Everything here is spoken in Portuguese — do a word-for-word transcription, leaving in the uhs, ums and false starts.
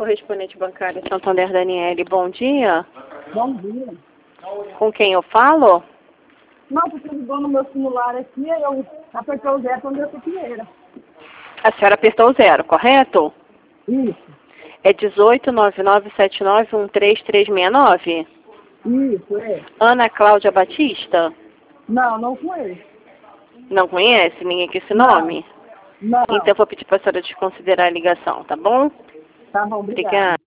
correspondente bancária Santander Daniele, bom dia. Bom dia. Com quem eu falo? Não, porque ligou no meu celular aqui, eu apertei o zero quando eu pequeira. A senhora apertou o zero, correto? Isso, É dezoito nove nove sete nove um três três seis nove? isso, é. Ana Cláudia Batista? Não, não conheço. Não conhece ninguém com esse Não. nome? Não. Então eu vou pedir para a senhora desconsiderar a ligação, tá bom? Tá bom, obrigada. Obrigada.